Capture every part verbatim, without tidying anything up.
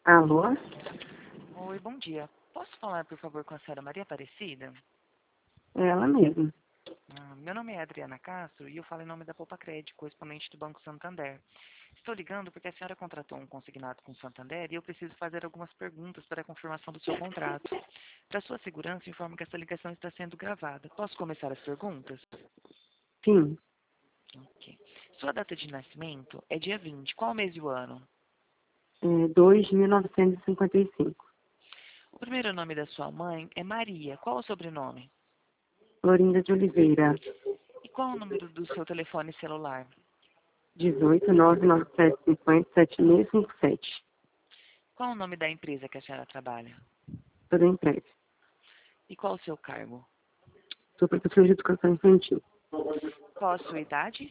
Alô? Oi, bom dia. Posso falar, por favor, com a senhora Maria Aparecida? É ela mesma. Ah, meu nome é Adriana Castro e eu falo em nome da Poupa Crédito, correspondente do Banco Santander. Estou ligando porque a senhora contratou um consignado com o Santander e eu preciso fazer algumas perguntas para a confirmação do seu contrato. Para sua segurança, informo que essa ligação está sendo gravada. Posso começar as perguntas? Sim, Ok. Sua data de nascimento é dia vinte. Qual mês e o ano? é dois mil novecentos e cinquenta e cinco. O primeiro nome da sua mãe é Maria. Qual o sobrenome? Florinda de Oliveira, E qual o número do seu telefone celular? dezoito, nove nove sete cinco zero, sete seis cinco sete. Qual o nome da empresa que a senhora trabalha? Toda empresa. E qual o seu cargo? Sou professora de educação infantil. Qual a sua idade?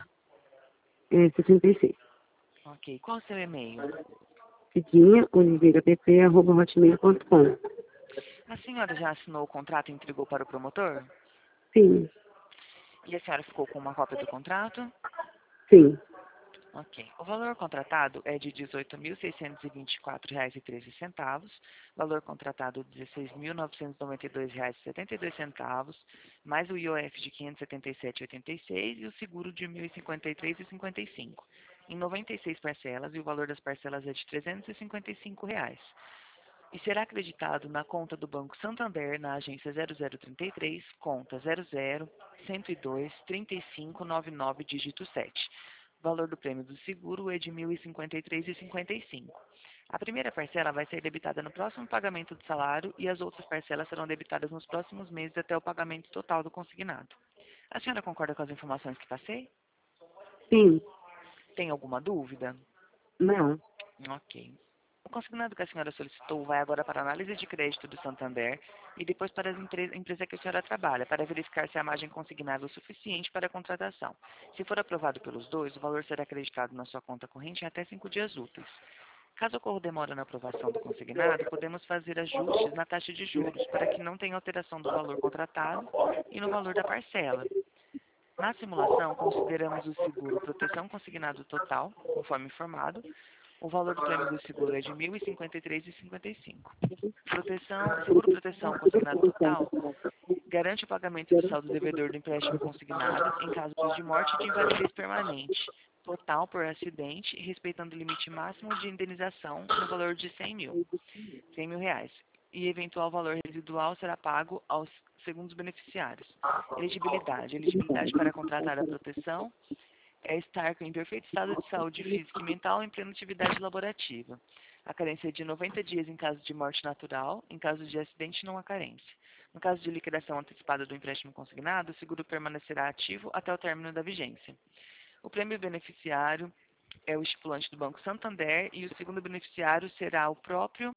É sessenta e seis. Ok. Qual o seu e-mail? Cidinha Oliveira P P, arroba hotmail ponto com. A senhora já assinou o contrato e entregou para o promotor? Sim, E a senhora ficou com uma cópia do contrato? sim. Ok. O valor contratado é de dezoito mil seiscentos e vinte e quatro reais e treze centavos, valor contratado dezesseis mil novecentos e noventa e dois reais e setenta e dois centavos, mais o I O F de quinhentos e setenta e sete reais e oitenta e seis centavos e o seguro de mil e cinquenta e três reais e cinquenta e cinco centavos, em noventa e seis parcelas, e o valor das parcelas é de trezentos e cinquenta e cinco reais. E será acreditado na conta do Banco Santander, na agência zero zero trinta e três, conta zero zero, cento e dois, trinta e cinco, noventa e nove, dígito sete. O valor do prêmio do seguro é de mil e cinquenta e três reais e cinquenta e cinco centavos. A primeira parcela vai ser debitada no próximo pagamento do salário e as outras parcelas serão debitadas nos próximos meses até o pagamento total do consignado. A senhora concorda com as informações que passei? Sim, Tem alguma dúvida? não. Ok. O consignado que a senhora solicitou vai agora para a análise de crédito do Santander e depois para a empre- empresa que a senhora trabalha, para verificar se a margem consignável é suficiente para a contratação. Se for aprovado pelos dois, o valor será acreditado na sua conta corrente em até cinco dias úteis. Caso ocorra demora na aprovação do consignado, podemos fazer ajustes na taxa de juros para que não tenha alteração do valor contratado e no valor da parcela. Na simulação, consideramos o seguro proteção consignado total, conforme informado. O valor do prêmio do seguro é de mil e cinquenta e três reais e cinquenta e cinco centavos. Proteção, seguro proteção consignado total garante o pagamento do saldo devedor do empréstimo consignado em caso de morte e de invalidez permanente, total por acidente, respeitando o limite máximo de indenização no valor de cem mil, cem mil reais. E eventual valor residual será pago aos segundos beneficiários. Elegibilidade. Elegibilidade para contratar a proteção é estar em perfeito estado de saúde física e mental em plena atividade laborativa. A carência é de noventa dias em caso de morte natural, em caso de acidente não há carência. No caso de liquidação antecipada do empréstimo consignado, o seguro permanecerá ativo até o término da vigência. O prêmio beneficiário é o estipulante do Banco Santander e o segundo beneficiário será o próprio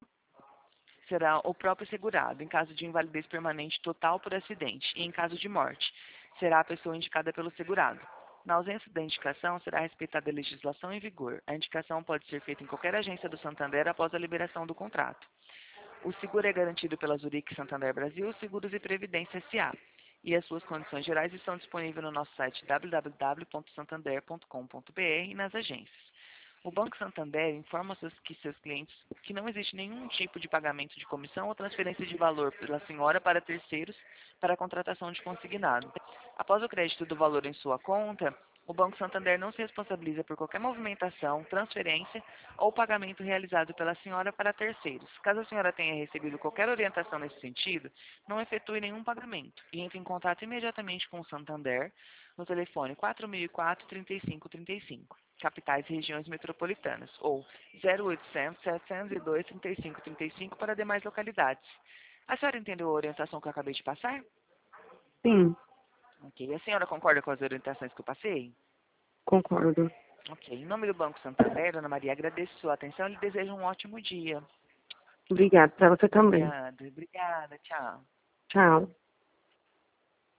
será o próprio segurado, em caso de invalidez permanente total por acidente, e em caso de morte, será a pessoa indicada pelo segurado. Na ausência da indicação, será respeitada a legislação em vigor. A indicação pode ser feita em qualquer agência do Santander após a liberação do contrato. O seguro é garantido pela Zurich Santander Brasil Seguros e Previdência S A. E as suas condições gerais estão disponíveis no nosso site w w w ponto santander ponto com ponto b r e nas agências. O Banco Santander informa seus, que seus clientes que não existe nenhum tipo de pagamento de comissão ou transferência de valor pela senhora para terceiros para a contratação de consignado. Após o crédito do valor em sua conta, o Banco Santander não se responsabiliza por qualquer movimentação, transferência ou pagamento realizado pela senhora para terceiros. Caso a senhora tenha recebido qualquer orientação nesse sentido, não efetue nenhum pagamento e entre em contato imediatamente com o Santander no telefone quatro mil e quatro, trinta e cinco, trinta e cinco, capitais e regiões metropolitanas, ou zero oitocentos, setecentos e dois, trinta e cinco, trinta e cinco para demais localidades. A senhora entendeu a orientação que eu acabei de passar? Sim, Ok. A senhora concorda com as orientações que eu passei? concordo. Ok. Em nome do Banco Santander, Dona Maria, agradeço sua atenção e lhe desejo um ótimo dia. Obrigada. Para você também. Obrigada, obrigada, tchau. Tchau.